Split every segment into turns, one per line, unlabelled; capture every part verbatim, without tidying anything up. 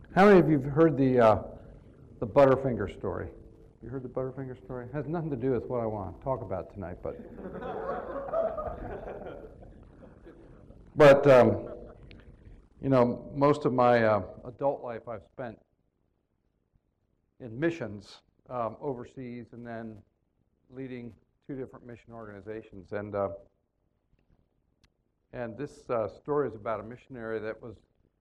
How many of you have heard the uh, the Butterfinger story? You heard the Butterfinger story? It has nothing to do with what I want to talk about tonight, but but um, you know, most of my uh, adult life I've spent in missions um, overseas, and then leading two different mission organizations, and uh, and this uh, story is about a missionary that was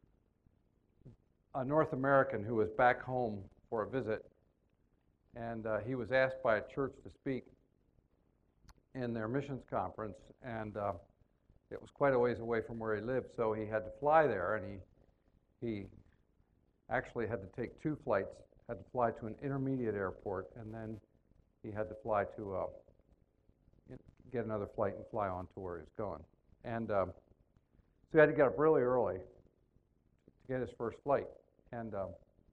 a North American who was back home for a visit, and uh, he was asked by a church to speak in their missions conference, and uh, it was quite a ways away from where he lived, so he had to fly there, and he he actually had to take two flights, had to fly to an intermediate airport, and then he had to fly to uh, get another flight and fly on to where he was going. And um, so he had to get up really early to get his first flight, and um,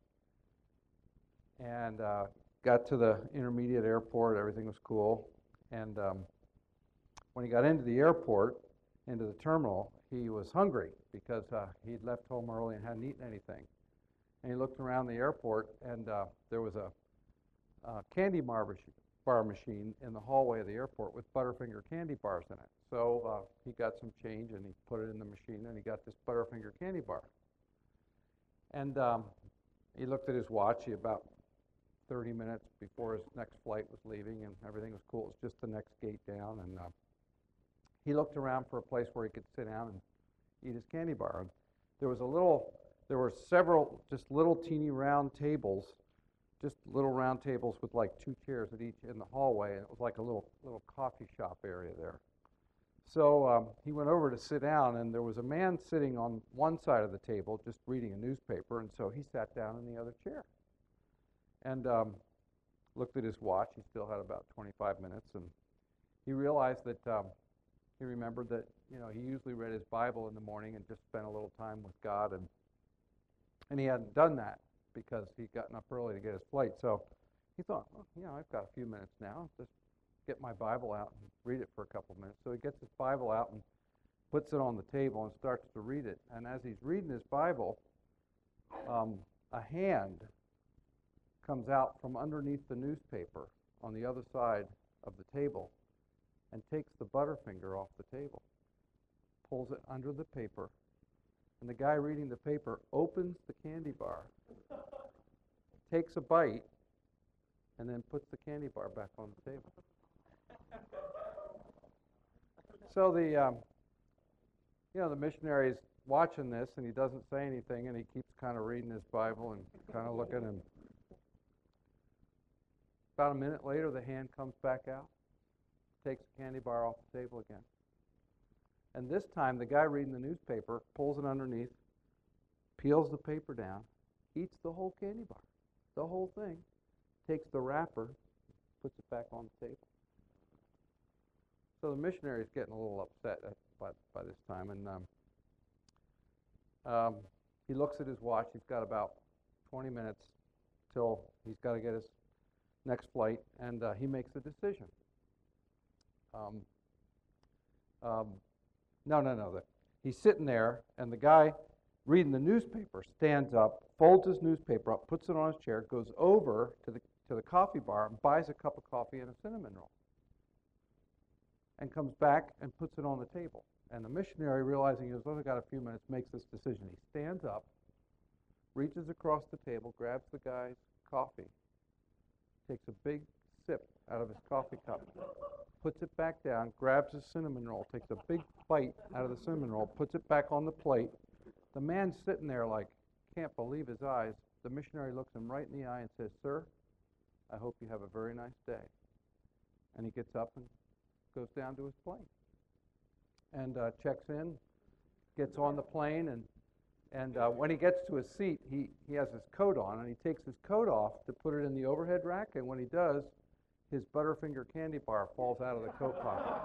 and uh, got to the intermediate airport. Everything was cool, and um, when he got into the airport, into the terminal, he was hungry because uh, he'd left home early and hadn't eaten anything. And he looked around the airport, and uh, there was a, a candy bar, mach- bar machine in the hallway of the airport with Butterfinger candy bars in it. So uh, he got some change, and he put it in the machine, and he got this Butterfinger candy bar. And um, he looked at his watch. He about thirty minutes before his next flight was leaving, and everything was cool. It was just the next gate down, and uh, he looked around for a place where he could sit down and eat his candy bar. And there was a little, there were several just little teeny round tables, just little round tables with like two chairs at each in the hallway, and it was like a little little coffee shop area there. So um, he went over to sit down, and there was a man sitting on one side of the table just reading a newspaper, and so he sat down in the other chair and um, looked at his watch. He still had about twenty-five minutes, and he realized that um, he remembered that, you know, he usually read his Bible in the morning and just spent a little time with God, and and he hadn't done that because he'd gotten up early to get his flight. So he thought, well, you know, I've got a few minutes now, just get my Bible out and read it for a couple minutes. So he gets his Bible out and puts it on the table and starts to read it. And as he's reading his Bible, um, a hand comes out from underneath the newspaper on the other side of the table and takes the Butterfinger off the table, pulls it under the paper, and the guy reading the paper opens the candy bar, takes a bite, and then puts the candy bar back on the table. So the, um, you know, the missionary's watching this, and he doesn't say anything, and he keeps kind of reading his Bible and kind of looking. And about a minute later, the hand comes back out, takes the candy bar off the table again. And this time, the guy reading the newspaper pulls it underneath, peels the paper down, eats the whole candy bar, the whole thing, takes the wrapper, puts it back on the table. So the missionary is getting a little upset at, by, by this time, and um, um, he looks at his watch. He's got about twenty minutes till he's got to get his next flight, and uh, he makes a decision. Um, um, no, no, no. The, he's sitting there, and the guy reading the newspaper stands up, folds his newspaper up, puts it on his chair, goes over to the to the coffee bar, and buys a cup of coffee and a cinnamon roll, and comes back and puts it on the table. And the missionary, realizing he's only got a few minutes, makes this decision. He stands up, reaches across the table, grabs the guy's coffee, takes a big sip out of his coffee cup, puts it back down, grabs his cinnamon roll, takes a big bite out of the cinnamon roll, puts it back on the plate. The man's sitting there like, can't believe his eyes. The missionary looks him right in the eye and says, "Sir, I hope you have a very nice day." And he gets up and goes down to his plane and uh, checks in, gets on the plane, and and uh, when he gets to his seat, he, he has his coat on, and he takes his coat off to put it in the overhead rack, and when he does, his Butterfinger candy bar falls out of the coat pocket.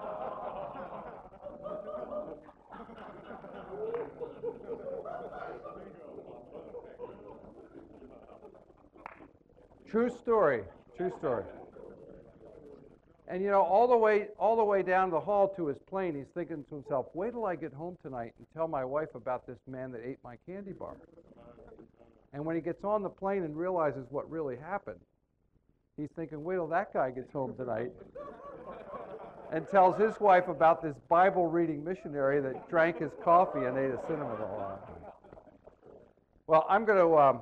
True story, true story. And you know, all the way all the way down the hall to his plane, he's thinking to himself, wait till I get home tonight and tell my wife about this man that ate my candy bar. And when he gets on the plane and realizes what really happened, he's thinking, wait till that guy gets home tonight and tells his wife about this Bible-reading missionary that drank his coffee and ate a cinnamon roll. Well, I'm going to um,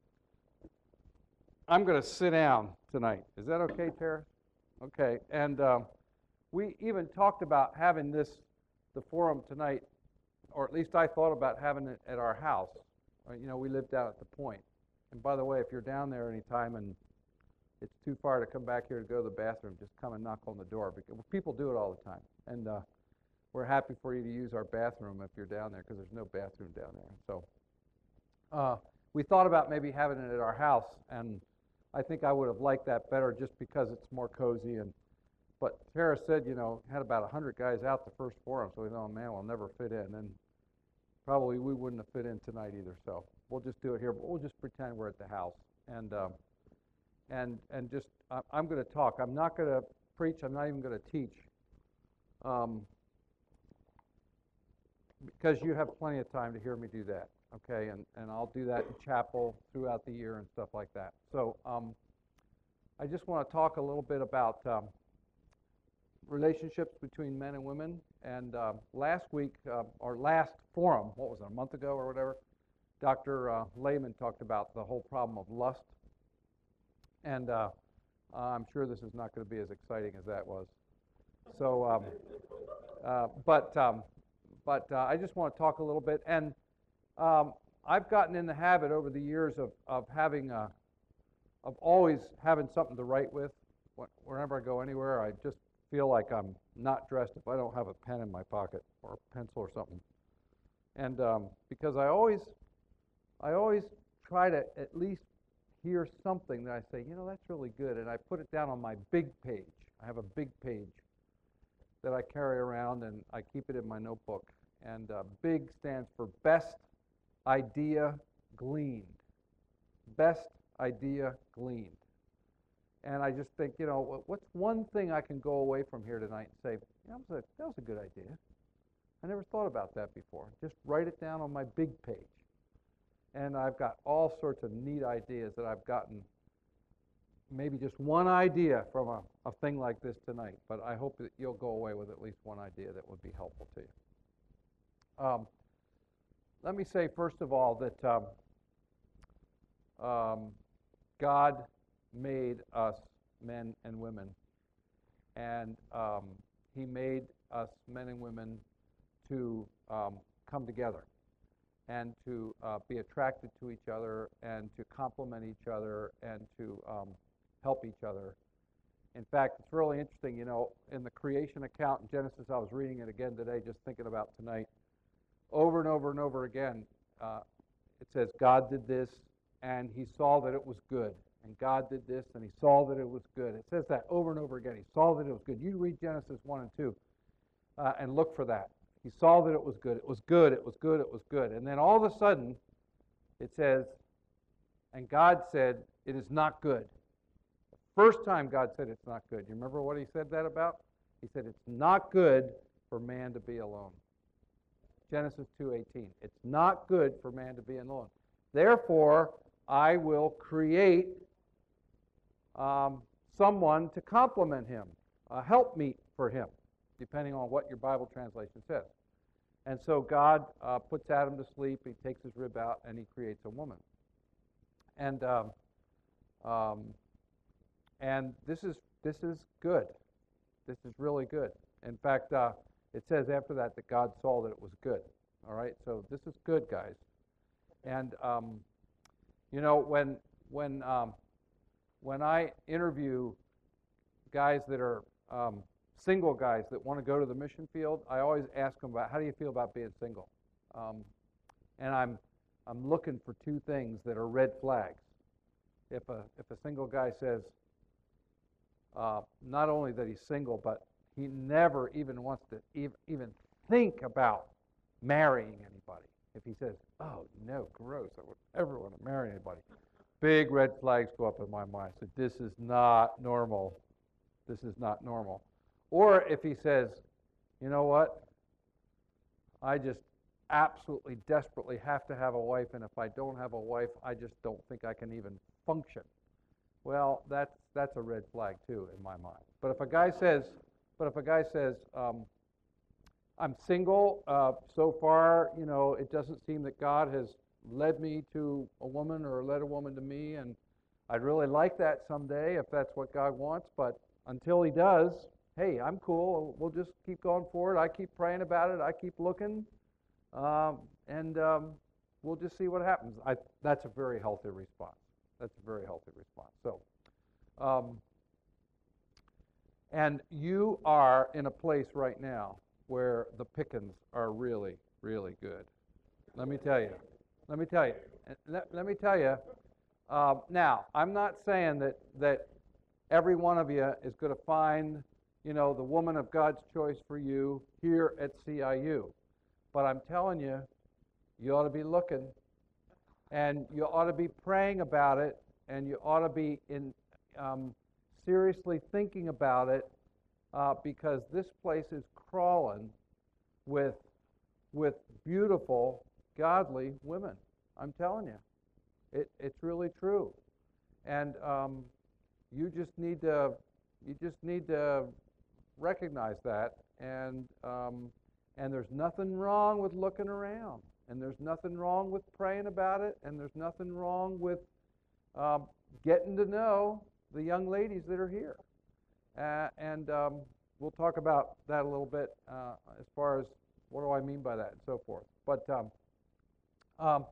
I'm going to sit down tonight. Is that okay, Tara? Okay. And um, we even talked about having this, the forum tonight, or at least I thought about having it at our house. Uh, you know, we live down at the Point. And by the way, if you're down there anytime and it's too far to come back here to go to the bathroom, just come and knock on the door. Because people do it all the time. And uh, we're happy for you to use our bathroom if you're down there, because there's no bathroom down there. So uh, we thought about maybe having it at our house, and I think I would have liked that better just because it's more cozy. And but Tara said, you know, had about one hundred guys out the first forum, so we thought, oh, man, we'll never fit in. And probably we wouldn't have fit in tonight either. So we'll just do it here, but we'll just pretend we're at the house. And um, and and just, uh, I'm going to talk. I'm not going to preach. I'm not even going to teach. Um, because you have plenty of time to hear me do that, okay? And, and I'll do that in chapel throughout the year and stuff like that. So um, I just want to talk a little bit about um, relationships between men and women. And uh, last week, uh, our last forum, what was it, a month ago or whatever, Doctor Uh, Lehman talked about the whole problem of lust. And uh, I'm sure this is not going to be as exciting as that was. So, um, uh, but um, but uh, I just want to talk a little bit. And um, I've gotten in the habit over the years of of having a, of always having something to write with. Whenever I go anywhere, I just feel like I'm not dressed if I don't have a pen in my pocket or a pencil or something. And um, because I always, I always try to at least hear something that I say, you know, that's really good, and I put it down on my big page. I have a big page that I carry around, and I keep it in my notebook. And uh, BIG stands for Best Idea Gleaned. Best Idea Gleaned. And I just think, you know, what's one thing I can go away from here tonight and say, that was a, that was a good idea. I never thought about that before. Just write it down on my big page. And I've got all sorts of neat ideas that I've gotten, maybe just one idea from a, a thing like this tonight, but I hope that you'll go away with at least one idea that would be helpful to you. Um, let me say, first of all, that um, um, God made us men and women, and um, He made us men and women to um, come together and to uh, be attracted to each other and to complement each other and to um, help each other. In fact, it's really interesting, you know, in the creation account in Genesis, I was reading it again today, just thinking about tonight, over and over and over again, uh, it says God did this and He saw that it was good. And God did this and He saw that it was good. It says that over and over again. He saw that it was good. You read Genesis one and two uh, and look for that. He saw that it was good. It was good. It was good. It was good. And then all of a sudden, it says, and God said, it is not good. The first time God said it's not good. You remember what He said that about? He said it's not good for man to be alone. Genesis two eighteen. It's not good for man to be alone. Therefore, I will create um, someone to complement him, a helpmeet for him, depending on what your Bible translation says. And so God uh, puts Adam to sleep, He takes his rib out, and He creates a woman. And um, um, and this is this is good. This is really good. In fact, uh, it says after that that God saw that it was good. All right, so this is good, guys. And um, you know, when when um, when I interview guys that are um, single guys that want to go to the mission field, I always ask them about, how do you feel about being single? Um, and I'm I'm looking for two things that are red flags. If a if a single guy says uh, not only that he's single, but he never even wants to ev- even think about marrying anybody. If he says, "Oh no, gross! I would never want to marry anybody," big red flags go up in my mind. So this is not normal. This is not normal. Or if he says, you know what, I just absolutely, desperately have to have a wife, and if I don't have a wife, I just don't think I can even function. Well, that's that's a red flag too in my mind. But if a guy says, but if a guy says, um, I'm single uh, so far, you know, it doesn't seem that God has led me to a woman or led a woman to me, and I'd really like that someday if that's what God wants, but until He does, hey, I'm cool. We'll just keep going forward. I keep praying about it. I keep looking, um, and um, we'll just see what happens. I, that's a very healthy response. That's a very healthy response. So, um, and you are in a place right now where the pickings are really, really good. Let me tell you. Let me tell you. Let, let me tell you. Uh, now, I'm not saying that that every one of you is going to find, you know, the woman of God's choice for you here at C I U, but I'm telling you, you ought to be looking, and you ought to be praying about it, and you ought to be in um, seriously thinking about it, uh, because this place is crawling with with beautiful, godly women. I'm telling you, it, it's really true, and um, you just need to you just need to recognize that, and um, and there's nothing wrong with looking around, and there's nothing wrong with praying about it, and there's nothing wrong with um, getting to know the young ladies that are here, uh, and um, we'll talk about that a little bit uh, as far as what do I mean by that and so forth. But um, um,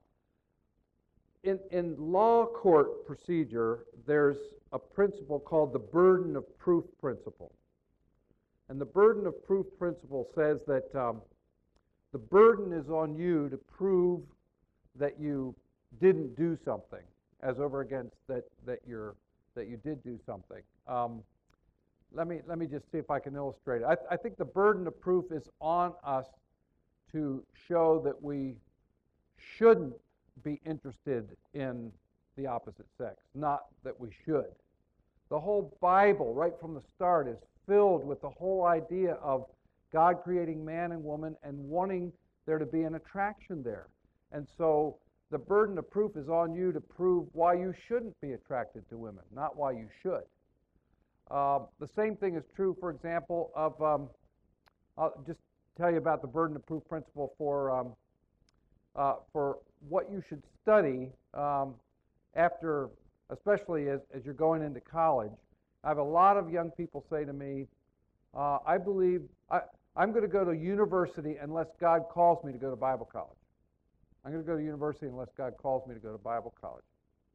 in in law court procedure, there's a principle called the burden of proof principle. And the burden of proof principle says that um, the burden is on you to prove that you didn't do something, as over against that that you're that you did do something. Um, let me let me just see if I can illustrate it. I, I think the burden of proof is on us to show that we shouldn't be interested in the opposite sex, not that we should. The whole Bible, right from the start, is filled with the whole idea of God creating man and woman and wanting there to be an attraction there. And so the burden of proof is on you to prove why you shouldn't be attracted to women, not why you should. Uh, the same thing is true, for example, of, um, I'll just tell you about the burden of proof principle for, um, uh, for what you should study um, after, especially as, as you're going into college. I have a lot of young people say to me, uh, I believe I, I'm going to go to university unless God calls me to go to Bible college. I'm going to go to university unless God calls me to go to Bible college.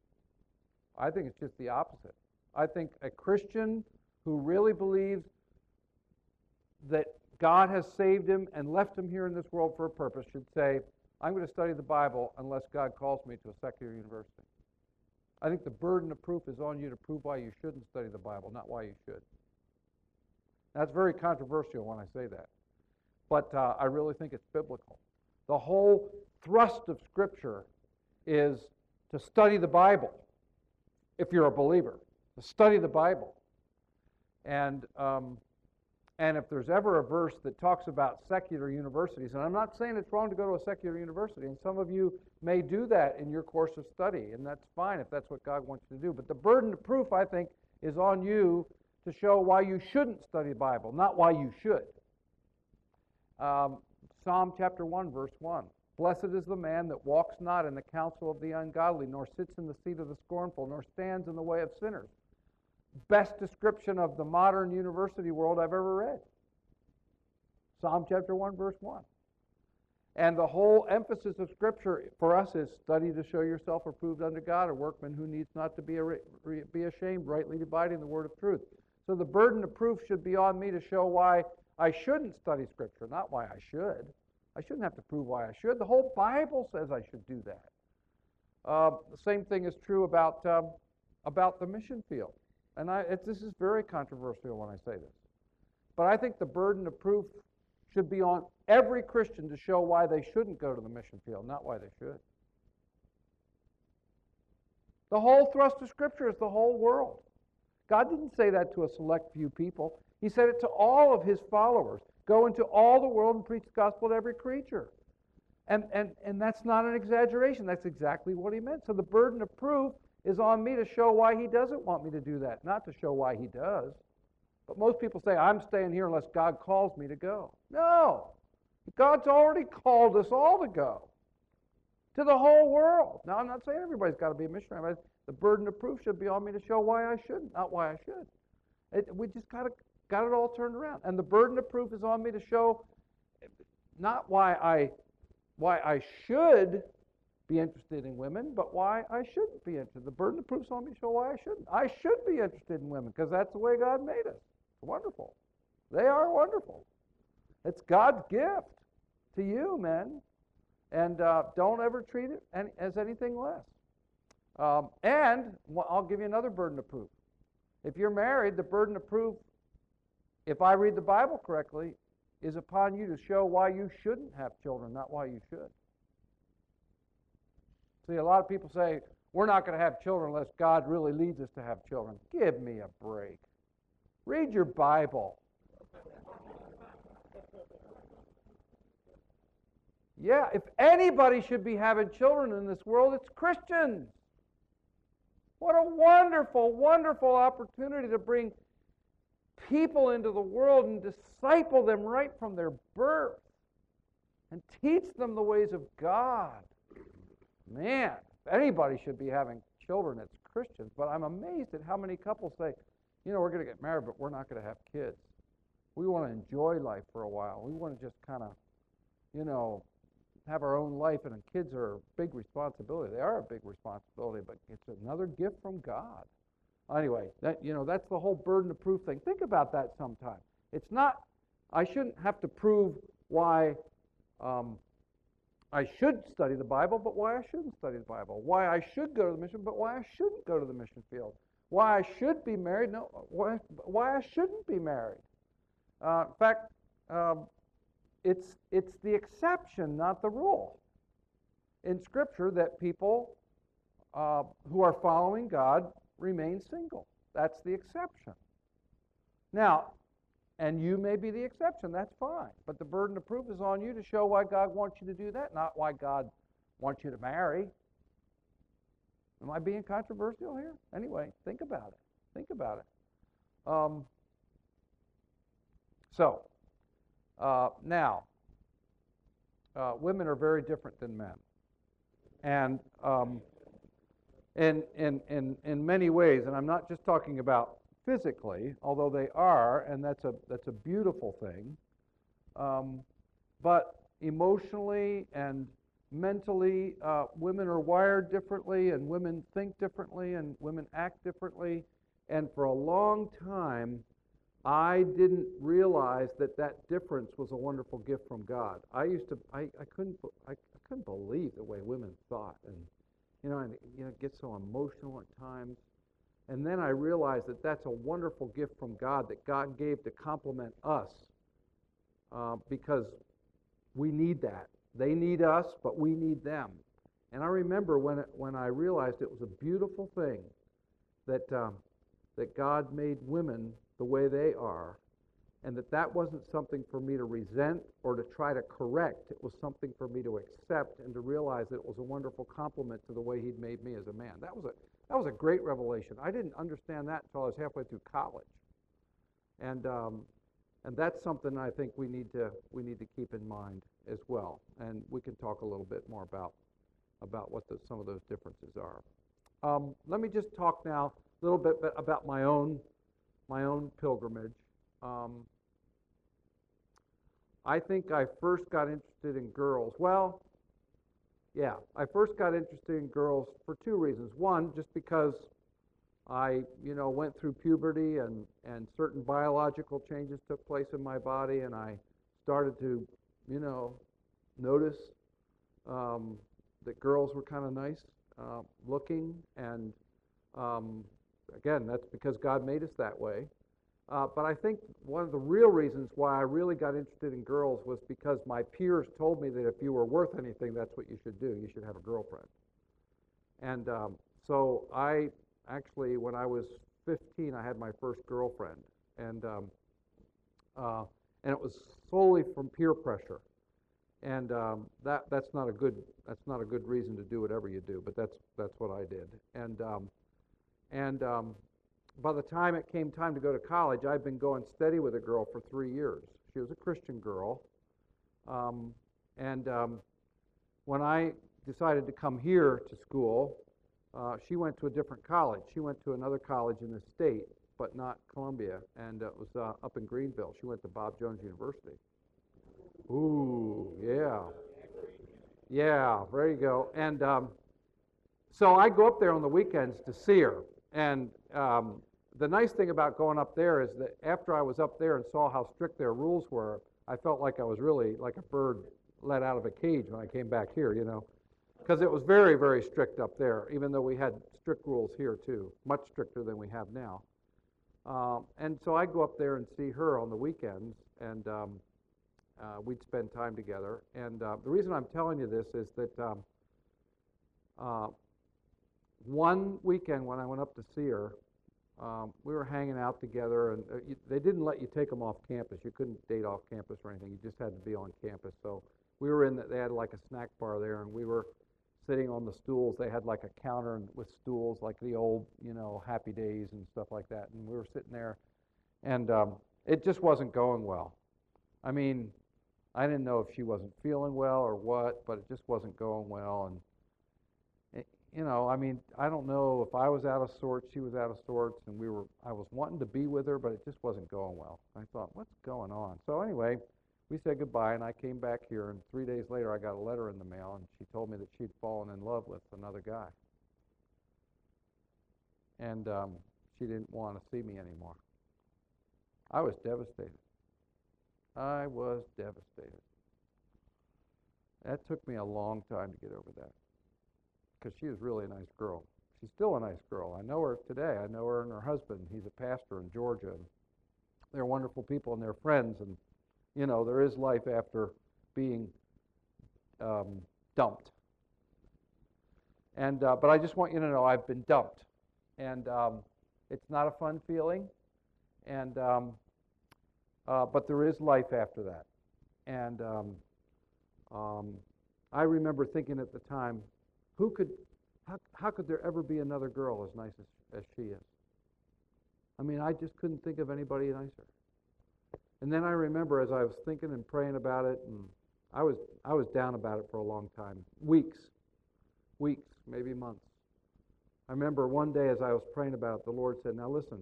I think it's just the opposite. I think a Christian who really believes that God has saved him and left him here in this world for a purpose should say, I'm going to study the Bible unless God calls me to a secular university. I think the burden of proof is on you to prove why you shouldn't study the Bible, not why you should. That's very controversial when I say that, but uh, I really think it's biblical. The whole thrust of Scripture is to study the Bible, if you're a believer, to study the Bible. And um, and if there's ever a verse that talks about secular universities, and I'm not saying it's wrong to go to a secular university, and some of you may do that in your course of study, and that's fine if that's what God wants you to do. But the burden of proof, I think, is on you to show why you shouldn't study the Bible, not why you should. Um, Psalm chapter one, verse one. Blessed is the man that walks not in the counsel of the ungodly, nor sits in the seat of the scornful, nor stands in the way of sinners. Best description of the modern university world I've ever read. Psalm chapter one, verse one. And the whole emphasis of Scripture for us is study to show yourself approved unto God, a workman who needs not to be, a, be ashamed, rightly dividing the word of truth. So the burden of proof should be on me to show why I shouldn't study Scripture, not why I should. I shouldn't have to prove why I should. The whole Bible says I should do that. Uh, the same thing is true about, um, about the mission field. And I, it, this is very controversial when I say this. But I think the burden of proof should be on every Christian to show why they shouldn't go to the mission field, not why they should. The whole thrust of Scripture is the whole world. God didn't say that to a select few people. He said it to all of his followers. Go into all the world and preach the gospel to every creature. And, and, and that's not an exaggeration. That's exactly what he meant. So the burden of proof is on me to show why he doesn't want me to do that, not to show why he does. But most people say, I'm staying here unless God calls me to go. No. God's already called us all to go. To the whole world. Now, I'm not saying everybody's got to be a missionary, but the burden of proof should be on me to show why I shouldn't, not why I should. It, we just got, to, got it all turned around. And the burden of proof is on me to show not why I, why I should be interested in women, but why I shouldn't be interested. The burden of proof is on me to show why I shouldn't. I should be interested in women because that's the way God made us. It's wonderful. They are wonderful. It's God's gift to you, men. And uh, don't ever treat it any, as anything less. Um, and well, I'll give you another burden of proof. If you're married, the burden of proof, if I read the Bible correctly, is upon you to show why you shouldn't have children, not why you should. See, a lot of people say, we're not going to have children unless God really leads us to have children. Give me a break. Read your Bible. Yeah, if anybody should be having children in this world, it's Christians. What a wonderful, wonderful opportunity to bring people into the world and disciple them right from their birth and teach them the ways of God. Man, if anybody should be having children, it's Christians. But I'm amazed at how many couples say, you know, we're going to get married, but we're not going to have kids. We want to enjoy life for a while. We want to just kind of, you know, have our own life, and kids are a big responsibility. They are a big responsibility, but it's another gift from God. Anyway, that you know, that's the whole burden of proof thing. Think about that sometime. It's not, I shouldn't have to prove why um, I should study the Bible, but why I shouldn't study the Bible. Why I should go to the mission, but why I shouldn't go to the mission field. Why I should be married, no, why, why I shouldn't be married. Uh, in fact, um, It's, it's the exception, not the rule, in Scripture that people uh, who are following God remain single. That's the exception. Now, and you may be the exception, that's fine. But the burden of proof is on you to show why God wants you to do that, not why God wants you to marry. Am I being controversial here? Anyway, think about it. Think about it. Um, so, Uh, now, uh, women are very different than men, and um, in, in, in, in many ways, and I'm not just talking about physically, although they are, and that's a, that's a beautiful thing, um, but emotionally and mentally, uh, women are wired differently, and women think differently, and women act differently, and for a long time, I didn't realize that that difference was a wonderful gift from God. I used to, I, I couldn't, I, I couldn't believe the way women thought, and you know, and you know, get so emotional at times. And then I realized that that's a wonderful gift from God that God gave to complement us, uh, because we need that. They need us, but we need them. And I remember when it, when I realized it was a beautiful thing that um, that God made women the way they are, and that that wasn't something for me to resent or to try to correct. It was something for me to accept and to realize that it was a wonderful compliment to the way he'd made me as a man. That was a that was a great revelation. I didn't understand that until I was halfway through college, and um, and that's something I think we need to we need to keep in mind as well. And we can talk a little bit more about about what the, some of those differences are. Um, let me just talk now a little bit about my own. my own pilgrimage. Um, I think I first got interested in girls. Well, yeah, I first got interested in girls for two reasons. One, just because I, you know, went through puberty and, and certain biological changes took place in my body, and I started to, you know, notice um, that girls were kind of nice uh, looking, and um, again, that's because God made us that way. Uh, but I think one of the real reasons why I really got interested in girls was because my peers told me that if you were worth anything, that's what you should do. You should have a girlfriend. And um, so I actually, when I was fifteen, I had my first girlfriend. And, um, uh, and it was solely from peer pressure. And um, that that's not a good that's not a good reason to do whatever you do, but that's that's what I did. And um, and um, by the time it came time to go to college, I'd been going steady with a girl for three years. She was a Christian girl, um, and um, when I decided to come here to school, uh, she went to a different college. She went to another college in the state, but not Columbia, and it was uh, up in Greenville. She went to Bob Jones University. Ooh, yeah. Yeah, there you go. And um, so I go up there on the weekends to see her. And um, the nice thing about going up there is that after I was up there and saw how strict their rules were, I felt like I was really like a bird let out of a cage when I came back here, you know, because it was very, very strict up there, even though we had strict rules here too, much stricter than we have now. Um, and so I go up there and see her on the weekends, and um, uh, we'd spend time together. And uh, the reason I'm telling you this is that um, uh, one weekend when I went up to see her, um, we were hanging out together, and uh, you, they didn't let you take them off campus. You couldn't date off campus or anything. You just had to be on campus. So we were in the, they had like a snack bar there, and we were sitting on the stools. They had like a counter and with stools, like the old, you know, Happy Days and stuff like that. And we were sitting there, and um, it just wasn't going well. I mean, I didn't know if she wasn't feeling well or what, but it just wasn't going well. And it, you know, I mean, I don't know if I was out of sorts, she was out of sorts, and we were. I was wanting to be with her, but it just wasn't going well. I thought, what's going on? So anyway, we said goodbye, and I came back here, and three days later I got a letter in the mail, and she told me that she'd fallen in love with another guy. And um, she didn't want to see me anymore. I was devastated. I was devastated. That took me a long time to get over that, because she was really a nice girl. She's still a nice girl. I know her today. I know her and her husband. He's a pastor in Georgia. And they're wonderful people, and they're friends, and you know, there is life after being um, dumped. And uh, but I just want you to know I've been dumped, and um, it's not a fun feeling. And um, uh, but there is life after that. And um, um, I remember thinking at the time, who could, how, how could there ever be another girl as nice as, as she is? I mean, I just couldn't think of anybody nicer. And then I remember as I was thinking and praying about it, and I was I was down about it for a long time, weeks, weeks, maybe months. I remember one day as I was praying about it, the Lord said, now listen,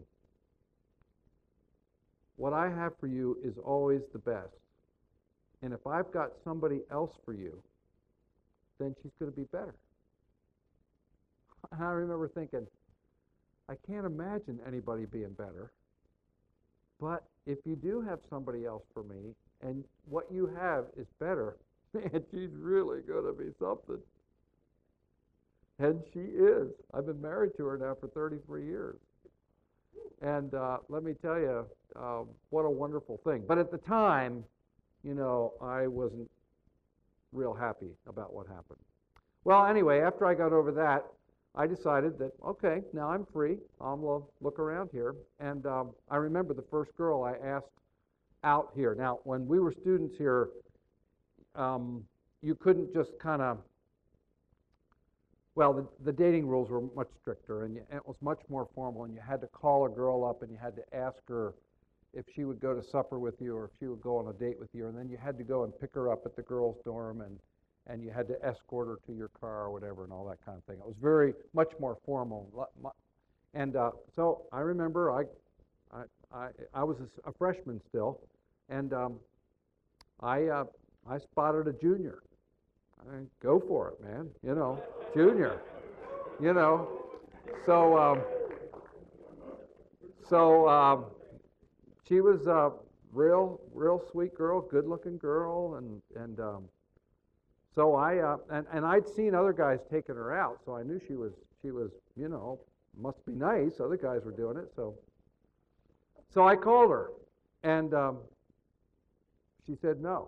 what I have for you is always the best. And if I've got somebody else for you, then she's going to be better. And I remember thinking, I can't imagine anybody being better. But if you do have somebody else for me, and what you have is better, man, she's really going to be something. And she is. I've been married to her now for thirty-three years. And uh, let me tell you, uh, what a wonderful thing. But at the time, you know, I wasn't real happy about what happened. Well, anyway, after I got over that, I decided that, okay, now I'm free. I'll look around here. And um, I remember the first girl I asked out here. Now, when we were students here, um, you couldn't just kind of, well, the, the dating rules were much stricter, and, you, and it was much more formal, and you had to call a girl up, and you had to ask her if she would go to supper with you or if she would go on a date with you, and then you had to go and pick her up at the girls' dorm, and and you had to escort her to your car or whatever and all that kind of thing. It was very, much more formal. And uh, so I remember I, I, I, I was a, a freshman still, and um, I, uh, I spotted a junior. I mean, go for it, man, you know, junior, you know. So, um, so um, she was a real, real sweet girl, good-looking girl, and, and um, So I uh, and and I'd seen other guys taking her out, so I knew she was she was you know must be nice. Other guys were doing it, so so I called her, and um, she said no,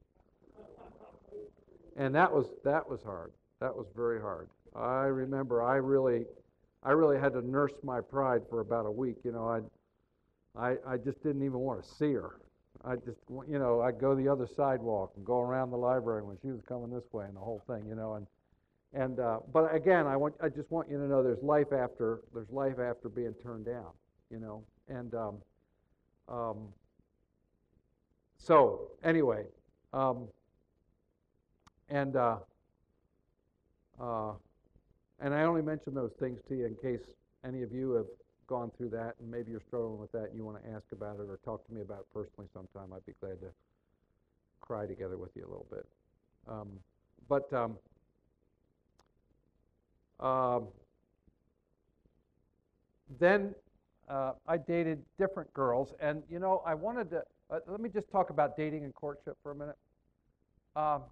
and that was that was hard. That was very hard. I remember I really I really had to nurse my pride for about a week. You know, I I I just didn't even want to see her. I just, wa- you know, I'd go the other sidewalk and go around the library when she was coming this way and the whole thing, you know, and and uh, but again, I want, I just want you to know there's life after, there's life after being turned down, you know, and um, um, so anyway, um, and uh, uh, and I only mention those things to you in case any of you have gone through that and maybe you're struggling with that and you want to ask about it or talk to me about it personally sometime. I'd be glad to cry together with you a little bit. Um, but um, um, then uh, I dated different girls, and you know, I wanted to. Uh, let me just talk about dating and courtship for a minute. Um,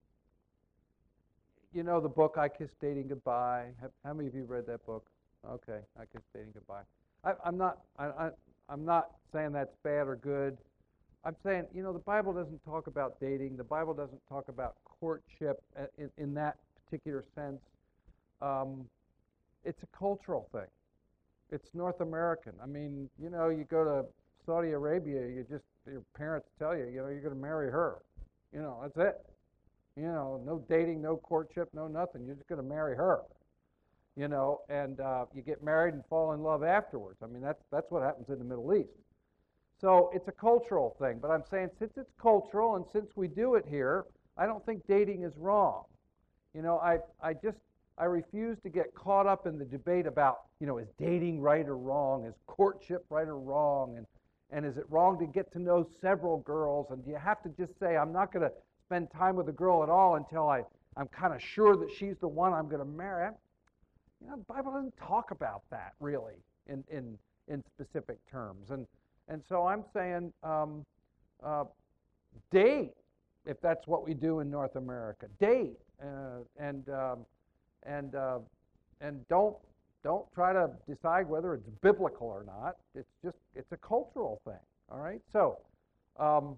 you know the book "I Kissed Dating Goodbye." Have, how many of you read that book? Okay, "I Kissed Dating Goodbye." I, I'm not. I, I, I'm not saying that's bad or good. I'm saying, you know, the Bible doesn't talk about dating. The Bible doesn't talk about courtship uh, in, in that particular sense. Um, it's a cultural thing. It's North American. I mean, you know, you go to Saudi Arabia, you just, your parents tell you, you know, you're going to marry her. You know, that's it. You know, no dating, no courtship, no nothing. You're just going to marry her. You know, and uh, you get married and fall in love afterwards. I mean, that's that's what happens in the Middle East. So it's a cultural thing. But I'm saying since it's cultural and since we do it here, I don't think dating is wrong. You know, I I just I refuse to get caught up in the debate about, you know, is dating right or wrong? Is courtship right or wrong? And and is it wrong to get to know several girls? And do you have to just say, I'm not going to spend time with a girl at all until I, I'm kind of sure that she's the one I'm going to marry? You know, the Bible doesn't talk about that really in in, in specific terms. And and so I'm saying um, uh, date, if that's what we do in North America. Date uh, and um, and uh, and don't don't try to decide whether it's biblical or not. It's just it's a cultural thing. All right. So um,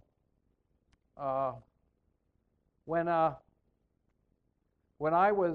uh, when uh, when I was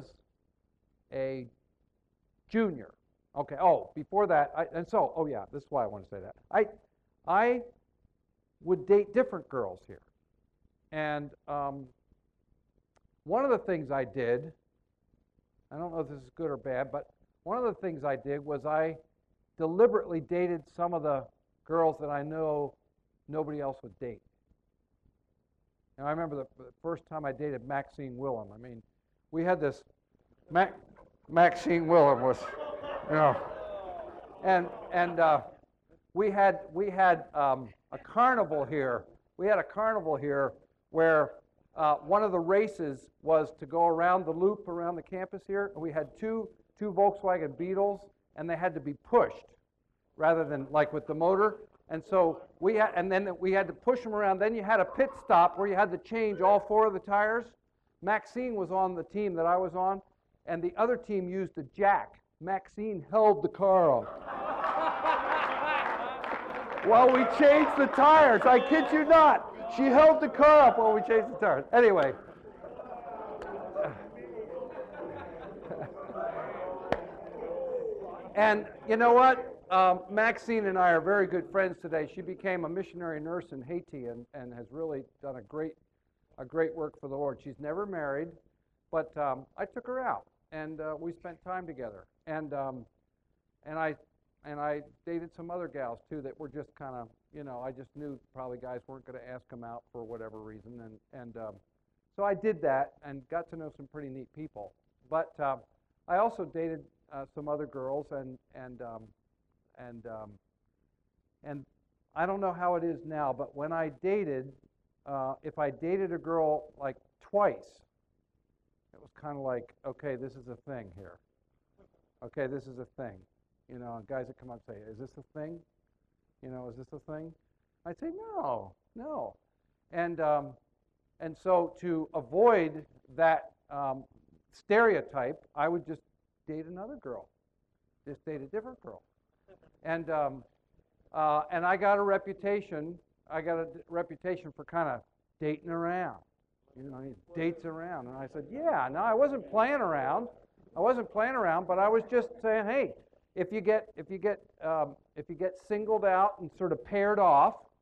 a junior, okay. Oh, before that, I, and so oh yeah, this is why I want to say that. I I would date different girls here, and um, one of the things I did. I don't know if this is good or bad, but one of the things I did was I deliberately dated some of the girls that I know nobody else would date. Now, I remember the, the first time I dated Maxine Willem. I mean, we had this, Mac, Maxine Willem was, you know, and and uh, we had we had um, a carnival here. We had a carnival here where uh, one of the races was to go around the loop around the campus here. We had two two Volkswagen Beetles, and they had to be pushed rather than like with the motor. And so we had, and then we had to push them around. Then you had a pit stop where you had to change all four of the tires. Maxine was on the team that I was on, and the other team used a jack. Maxine held the car up while we changed the tires. I kid you not. She held the car up while we changed the tires. Anyway. And you know what? Um, Maxine and I are very good friends today. She became a missionary nurse in Haiti and, and has really done a great, a great work for the Lord. She's never married, but um, I took her out and uh, we spent time together. And um, and I and I dated some other gals too that were just kind of, you know, I just knew probably guys weren't going to ask them out for whatever reason. And and um, so I did that and got to know some pretty neat people. But uh, I also dated uh, some other girls and and um, and um, and I don't know how it is now, but when I dated, uh, if I dated a girl like twice, it was kind of like, okay, this is a thing here. Okay, this is a thing. You know, guys that come up and say, is this a thing? You know, is this a thing? I'd say, no, no. And um, and so to avoid that um, stereotype, I would just date another girl, just date a different girl. And um, uh, and I got a reputation. I got a d- reputation for kind of dating around. You know, he dates around. And I said, yeah. No, I wasn't playing around. I wasn't playing around, but I was just saying, hey, if you get if you get um, if you get singled out and sort of paired off,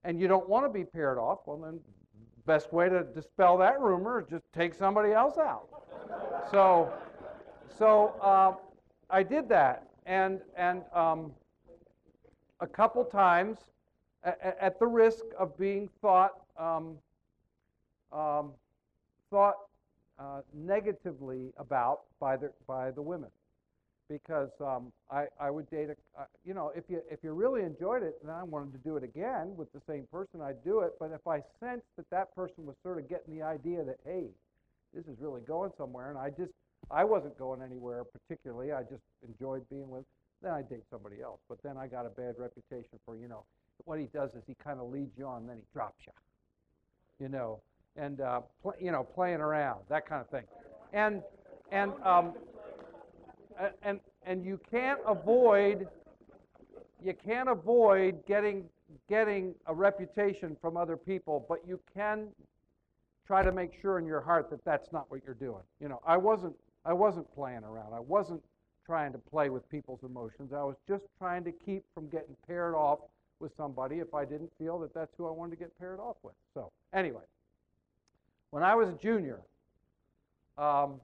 and you don't want to be paired off, well then, best way to dispel that rumor is just take somebody else out. so, so uh, I did that, and and um, a couple times, at, at the risk of being thought um, um, thought uh, negatively about by the by the women. Because um, I, I would date a, uh, you know, if you if you really enjoyed it and I wanted to do it again with the same person, I'd do it. But if I sensed that that person was sort of getting the idea that, hey, this is really going somewhere, and I just, I wasn't going anywhere particularly, I just enjoyed being with, then I'd date somebody else. But then I got a bad reputation for, you know, what he does is he kind of leads you on, then he drops you, you know, and, uh, pl- you know, playing around, that kind of thing. And, and, um, And and you can't avoid you can't avoid getting getting a reputation from other people, but you can try to make sure in your heart that that's not what you're doing. You know, I wasn't I wasn't playing around. I wasn't trying to play with people's emotions. I was just trying to keep from getting paired off with somebody if I didn't feel that that's who I wanted to get paired off with. So anyway, when I was a junior, um,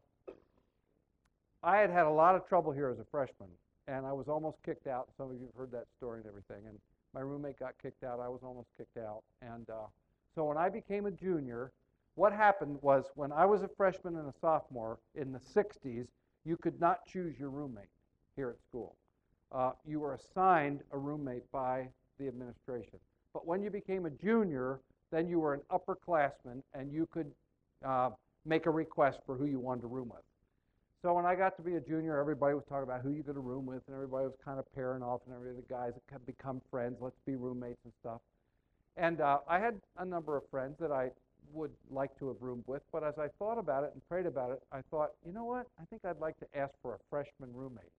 I had had a lot of trouble here as a freshman, and I was almost kicked out. Some of you have heard that story and everything. And my roommate got kicked out. I was almost kicked out. And uh, so when I became a junior, what happened was when I was a freshman and a sophomore in the sixties, you could not choose your roommate here at school. Uh, you were assigned a roommate by the administration. But when you became a junior, then you were an upperclassman, and you could uh, make a request for who you wanted to room with. So when I got to be a junior, everybody was talking about who you going to room with, and everybody was kind of pairing off, and everybody, the guys had become friends, let's be roommates and stuff. And uh, I had a number of friends that I would like to have roomed with, but as I thought about it and prayed about it, I thought, you know what, I think I'd like to ask for a freshman roommate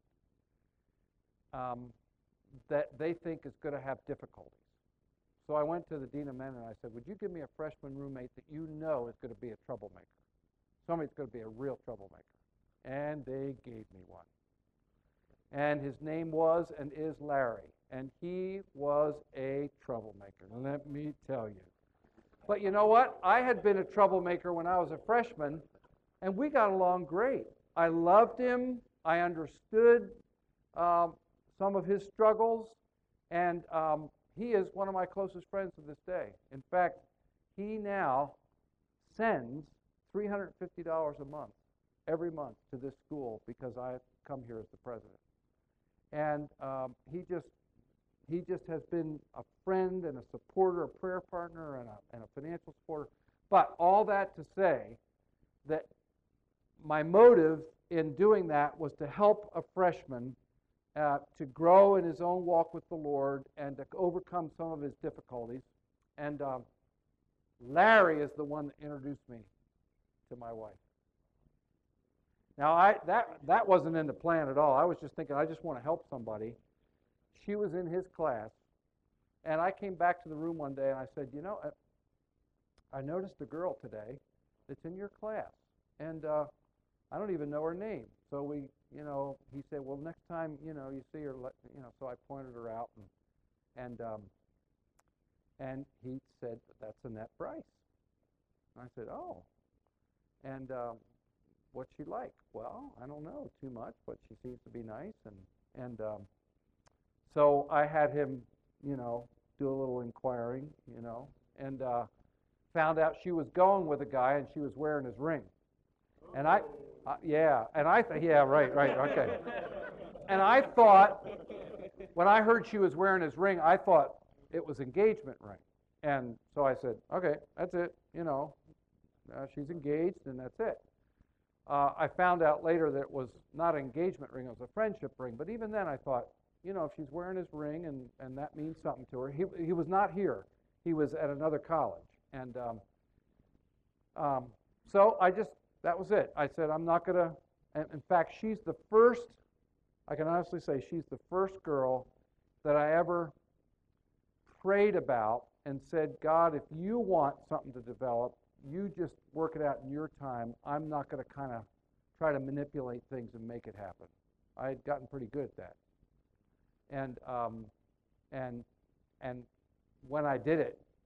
um, that they think is going to have difficulties. So I went to the dean of men and I said, would you give me a freshman roommate that you know is going to be a troublemaker? Somebody that's going to be a real troublemaker. And they gave me one. And his name was and is Larry. And he was a troublemaker, let me tell you. But you know what? I had been a troublemaker when I was a freshman, and we got along great. I loved him. I understood um, some of his struggles. And um, he is one of my closest friends to this day. In fact, he now sends three hundred fifty dollars a month every month to this school because I've come here as the president. And um, he just he just has been a friend and a supporter, a prayer partner, and a, and a financial supporter. But all that to say that my motive in doing that was to help a freshman uh, to grow in his own walk with the Lord and to overcome some of his difficulties. And um, Larry is the one that introduced me to my wife. Now, I, that, that wasn't in the plan at all. I was just thinking, I just want to help somebody. She was in his class, and I came back to the room one day, and I said, you know, I, I noticed a girl today that's in your class, and uh, I don't even know her name. So we, you know, he said, well, next time, you know, you see her, let, you know, so I pointed her out, and and, um, and he said, that's Annette Bryce. And I said, oh, and um, what's she like? Well, I don't know too much, but she seems to be nice. And and um, so I had him, you know, do a little inquiring, you know, and uh, found out she was going with a guy and she was wearing his ring. And I, uh, yeah, and I, th- yeah, right, right, okay. And I thought, when I heard she was wearing his ring, I thought it was engagement ring. And so I said, okay, that's it, you know, uh, she's engaged and that's it. Uh, I found out later that it was not an engagement ring, it was a friendship ring. But even then I thought, you know, if she's wearing his ring and, and that means something to her. He, he was not here. He was at another college. And um, um, so I just, that was it. I said, I'm not going to, and in fact, she's the first, I can honestly say, she's the first girl that I ever prayed about and said, God, if you want something to develop, you just work it out in your time. I'm not going to kind of try to manipulate things and make it happen. I had gotten pretty good at that. And um, and and when I did it,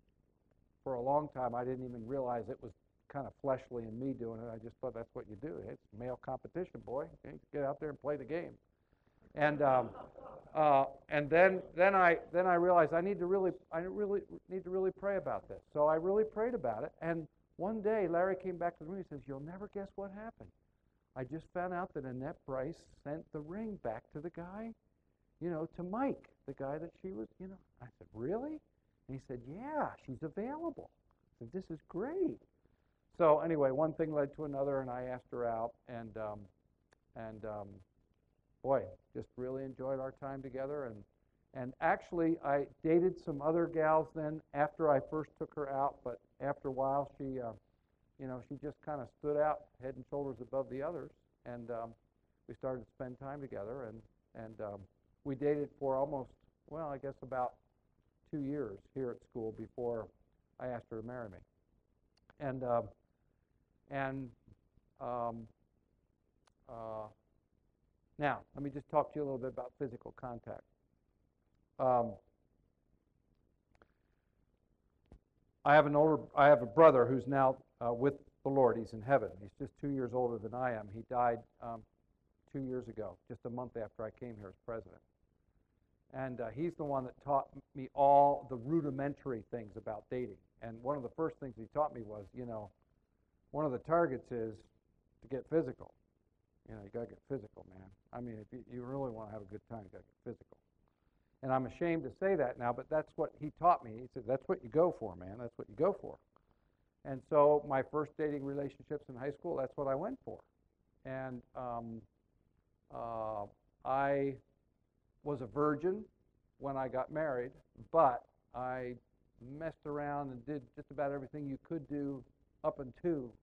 for a long time, I didn't even realize it was kind of fleshly in me doing it. I just thought that's what you do. It's male competition, boy. You get out there and play the game. And um, uh, and then then I then I realized I need to really I really need to really pray about this. So I really prayed about it. And one day Larry came back to the room. He says, "You'll never guess what happened. I just found out that Annette Bryce sent the ring back to the guy, you know, to Mike, the guy that she was, you know." I said, "Really?" And he said, "Yeah, she's available." I said, "This is great." So anyway, one thing led to another, and I asked her out, and um, and um, boy, just really enjoyed our time together. And and actually, I dated some other gals then after I first took her out, but after a while, she, uh, you know, she just kind of stood out head and shoulders above the others, and um, we started to spend time together, and and um, we dated for almost, well, I guess about two years here at school before I asked her to marry me. And uh, and um, uh, now, let me just talk to you a little bit about physical contact. Um, I have an older, I have a brother who's now uh, with the Lord. He's in heaven. He's just two years older than I am. He died um, two years ago, just a month after I came here as president. And uh, he's the one that taught me all the rudimentary things about dating. And one of the first things he taught me was, you know, one of the targets is to get physical. You know, you got to get physical, man. I mean, if you, you really want to have a good time, you got to get physical. And I'm ashamed to say that now, but that's what he taught me. He said, that's what you go for, man. That's what you go for. And so my first dating relationships in high school, that's what I went for. And um, uh, I was a virgin when I got married, but I messed around and did just about everything you could do up until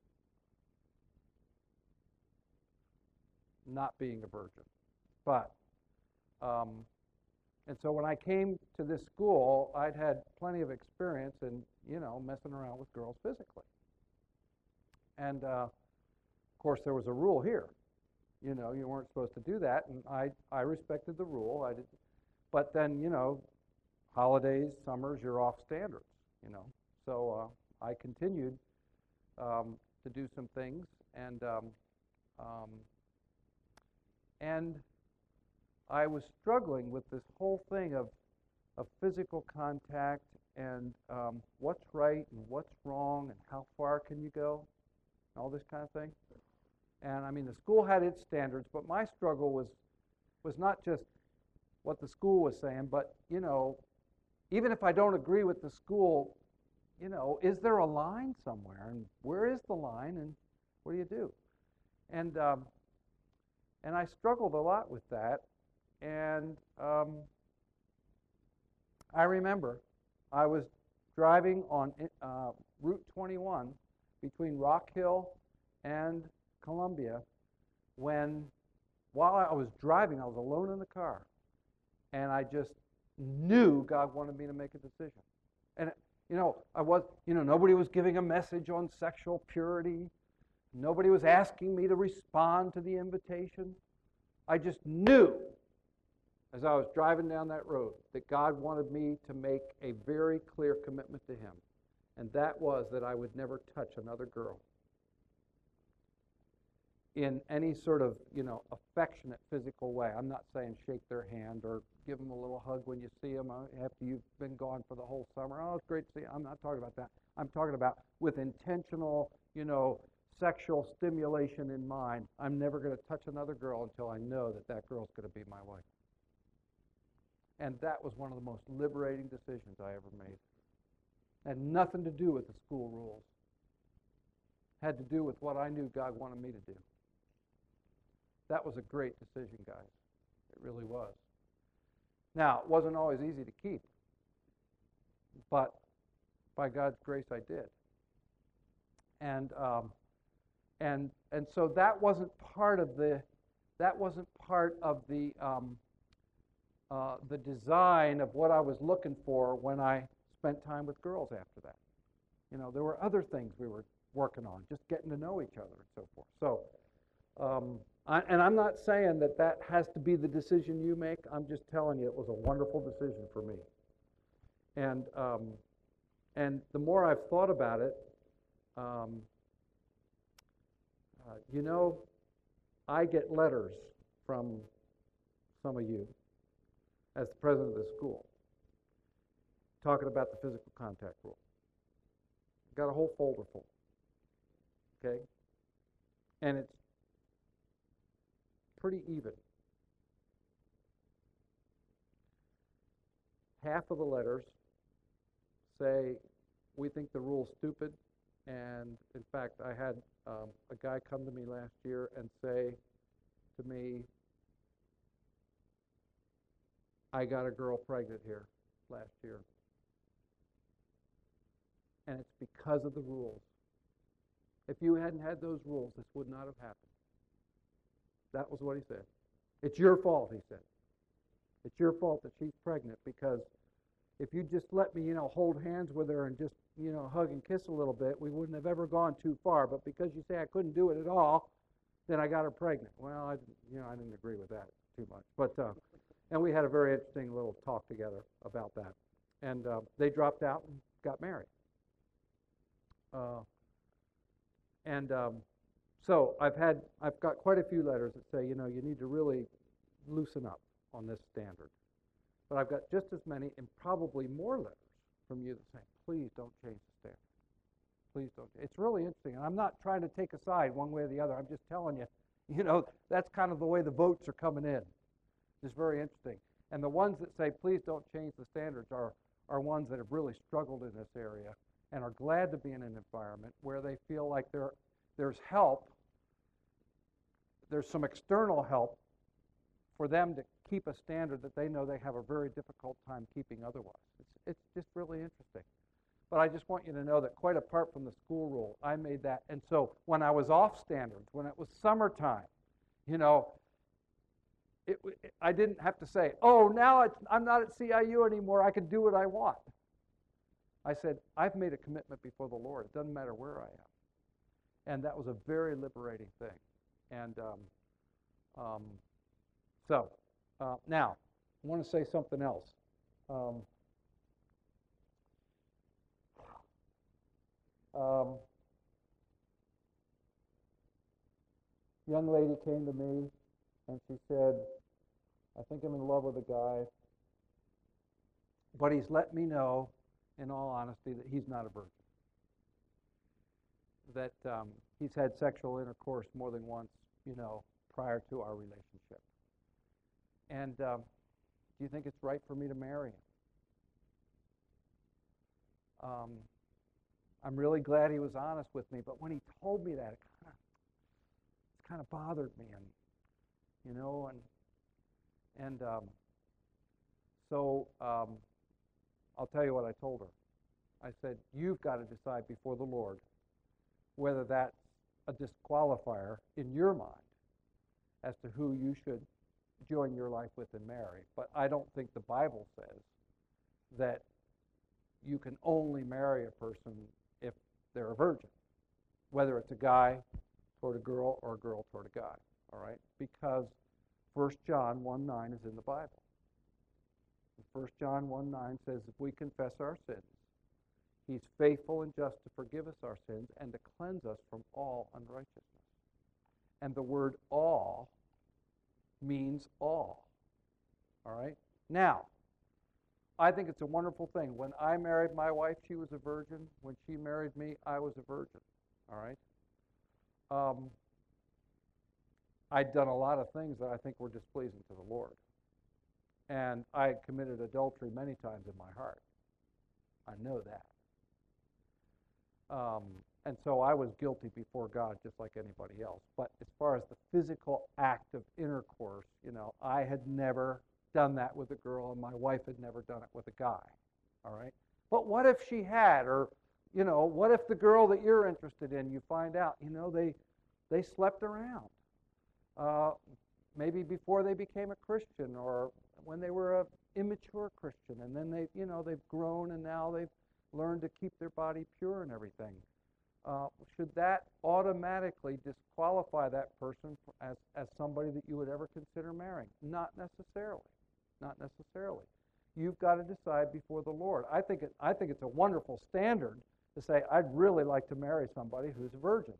not being a virgin. But, um, and so when I came to this school, I'd had plenty of experience in, you know, messing around with girls physically. And, uh, of course, there was a rule here. You know, you weren't supposed to do that, and I, I respected the rule. I did, but then, you know, holidays, summers, you're off standards, you know. So uh, I continued um, to do some things, and um, um, and I was struggling with this whole thing of of physical contact and um, what's right and what's wrong and how far can you go, and all this kind of thing. And I mean, the school had its standards, but my struggle was was not just what the school was saying, but, you know, even if I don't agree with the school, you know, is there a line somewhere? And where is the line? And what do you do? And um, and I struggled a lot with that. And um, I remember I was driving on uh, Route twenty-one between Rock Hill and Columbia when, while I was driving, I was alone in the car, and I just knew God wanted me to make a decision. And, you know, I was, you know, nobody was giving a message on sexual purity. Nobody was asking me to respond to the invitation. I just knew as I was driving down that road that God wanted me to make a very clear commitment to Him. And that was that I would never touch another girl in any sort of, you know, affectionate physical way. I'm not saying shake their hand or give them a little hug when you see them after you've been gone for the whole summer. Oh, it's great to see you. I'm not talking about that. I'm talking about with intentional, you know, sexual stimulation in mind. I'm never going to touch another girl until I know that that girl's going to be my wife. And that was one of the most liberating decisions I ever made. It had nothing to do with the school rules. It had to do with what I knew God wanted me to do. That was a great decision, guys. It really was. Now, it wasn't always easy to keep, but by God's grace, I did. And um, and and so that wasn't part of the that wasn't part of the um, uh, the design of what I was looking for when I spent time with girls after that. You know, there were other things we were working on, just getting to know each other and so forth. So. Um, I, and I'm not saying that that has to be the decision you make. I'm just telling you it was a wonderful decision for me. And um, And the more I've thought about it, um, uh, you know, I get letters from some of you as the president of the school talking about the physical contact rule. Got a whole folder full, okay? And it's pretty even. Half of the letters say, we think the rule's stupid, and in fact, I had um, a guy come to me last year and say to me, I got a girl pregnant here last year, and it's because of the rules. If you hadn't had those rules, this would not have happened. That was what he said. It's your fault, he said. It's your fault that she's pregnant, because if you just let me, you know, hold hands with her and just, you know, hug and kiss a little bit, we wouldn't have ever gone too far. But because you say I couldn't do it at all, then I got her pregnant. Well, I, you know, I didn't agree with that too much. But uh, and we had a very interesting little talk together about that. And uh, they dropped out and got married. Uh, and um, so I've had, I've got quite a few letters that say, you know, you need to really loosen up on this standard. But I've got just as many and probably more letters from you that say, please don't change the standard. Please don't. It's really interesting. And I'm not trying to take a side one way or the other. I'm just telling you, you know, that's kind of the way the votes are coming in. It's very interesting. And the ones that say, please don't change the standards are, are ones that have really struggled in this area and are glad to be in an environment where they feel like there, there's help, there's some external help for them to keep a standard that they know they have a very difficult time keeping otherwise. It's, it's just really interesting. But I just want you to know that quite apart from the school rule, I made that. And so when I was off standards, when it was summertime, you know, it, it, I didn't have to say, oh, now it's, I'm not at C I U anymore. I can do what I want. I said, I've made a commitment before the Lord. It doesn't matter where I am. And that was a very liberating thing. And um, um, so uh, now, I want to say something else. Um, um, young lady came to me and she said, I think I'm in love with a guy, but he's let me know, in all honesty, that he's not a virgin. That um, he's had sexual intercourse more than once, you know, prior to our relationship. And um, do you think it's right for me to marry him? Um, I'm really glad he was honest with me, but when he told me that, it kind of, it kind of bothered me, and you know, and and um, so um, I'll tell you what I told her. I said, you've got to decide before the Lord whether that's a disqualifier in your mind as to who you should join your life with and marry. But I don't think the Bible says that you can only marry a person if they're a virgin, whether it's a guy toward a girl or a girl toward a guy, all right? Because First John one nine is in the Bible. First John one nine says, if we confess our sins, he's faithful and just to forgive us our sins and to cleanse us from all unrighteousness. And the word all means all, all right? Now, I think it's a wonderful thing. When I married my wife, she was a virgin. When she married me, I was a virgin, all right? Um, I'd done a lot of things that I think were displeasing to the Lord. And I had committed adultery many times in my heart. I know that. Um, and so I was guilty before God just like anybody else. But as far as the physical act of intercourse, you know, I had never done that with a girl, and my wife had never done it with a guy, all right? But what if she had? Or, you know, what if the girl that you're interested in, you find out, you know, they, they slept around? Uh, maybe before they became a Christian, or when they were an immature Christian, and then they, you know, they've grown and now they've learned to keep their body pure and everything. Uh, should that automatically disqualify that person as, as somebody that you would ever consider marrying? Not necessarily. Not necessarily. you've got to decide before the Lord. I think it, I think it's a wonderful standard to say, I'd really like to marry somebody who's a virgin.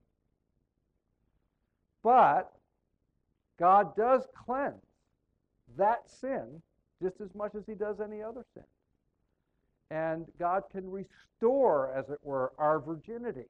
But God does cleanse that sin just as much as he does any other sin. And God can restore, as it were, our virginity.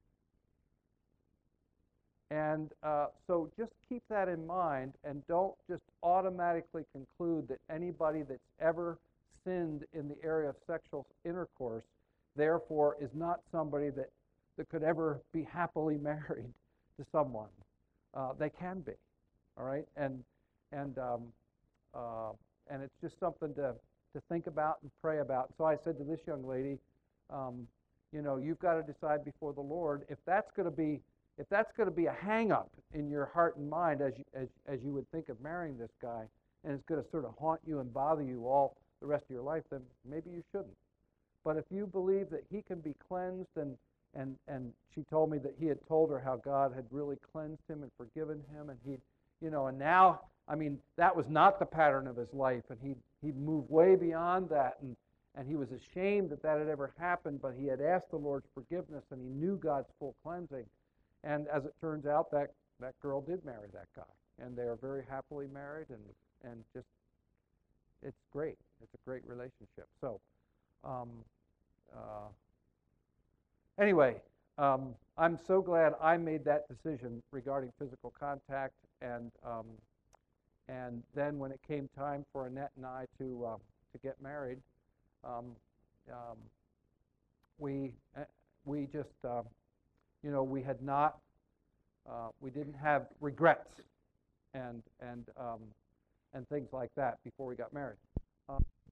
And uh, so just keep that in mind, and don't just automatically conclude that anybody that's ever sinned in the area of sexual intercourse, therefore, is not somebody that, that could ever be happily married to someone. Uh, they can be, all right? And and um, uh, and it's just something to, to think about and pray about. So I said to this young lady, um, you know, you've got to decide before the Lord if that's going to be If that's going to be a hang-up in your heart and mind as you, as, as you would think of marrying this guy, and it's going to sort of haunt you and bother you all the rest of your life, then maybe you shouldn't. But if you believe that he can be cleansed, and, and, and she told me that he had told her how God had really cleansed him and forgiven him, and he'd, you know, and now, I mean, that was not the pattern of his life, and he'd, he'd moved way beyond that, and, and he was ashamed that that had ever happened, but he had asked the Lord's forgiveness, and he knew God's full cleansing. And as it turns out, that, that girl did marry that guy. And they are very happily married, and, and just, it's great. It's a great relationship. So, um, uh, anyway, um, I'm so glad I made that decision regarding physical contact. And um, and then when it came time for Annette and I to, um, to get married, um, um, we, uh, we just... Uh, You know, we had not, uh, we didn't have regrets and and um, and things like that before we got married. Uh,